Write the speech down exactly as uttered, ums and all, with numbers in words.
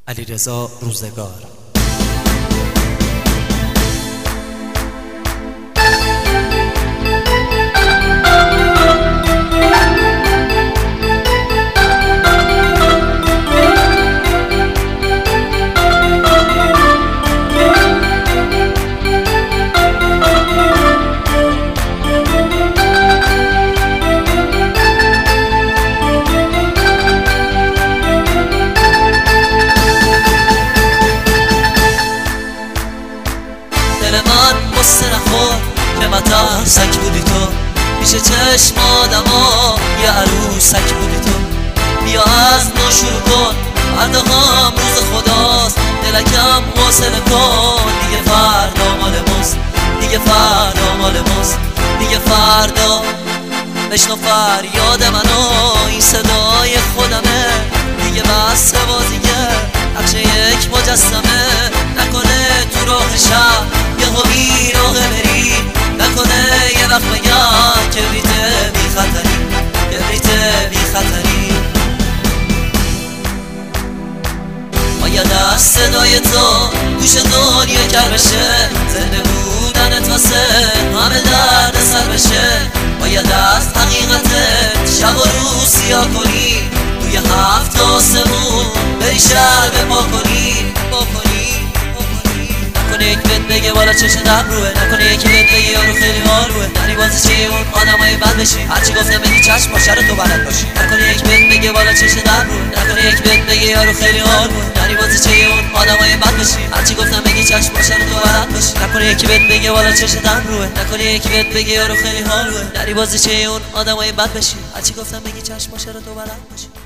علیرضا روزگار. دل من قصه نخور که مترسک بودی تو، پیش چشم آدما یه عروسک بودی تو. بیا از نو شروع کن، فردا هم روز خداست، دلکم حوصله کن، دیگه فردا مال ماست، دیگه فردا مال ماست، دیگه فردا. بشنو فریاد منو، این صدای خودمه، دیگه بس بازیگه نقشه یک مجسمه. نکنه تو راه شب یه همی راه بری، نکنه یه وقت بگن کبریت بی خطری، کبریت بی خطری. باید از صدای تو گوش دنیا کر بشه، زنده بودنت واسه همه درد سر بشه. باید از حقیقتت شب و روز سیاه کنی، توی هفت آسمون بری شهر بپا کنی، پا کنی. نکنه یک بهت بگه والا چشم دم روه، نکنه یکی بهت بگه یارو خیلی حاروه، نری بازی چیه اون آدمای بد بشی، هرچی گفتم بگی چشم باشه رو تو بلد باشی. نکنه یک بهت بگه والا چشم دم روه، نکنه یک بهت بگه یارو خیلی حاروه، نری بازی چیه اون آدمای بد بشی، هرچی گفتم بگی چشم باشه رو تو بلد باشی. نکنه یکی بهت بگه والا چشم دم روه، نکنه یکی بهت بگه یارو خیلی حاروه، نری بازی چیه اون آدمای بد بشی، هرچی گفتم بگی چشم باشه رو تو بلد باشی.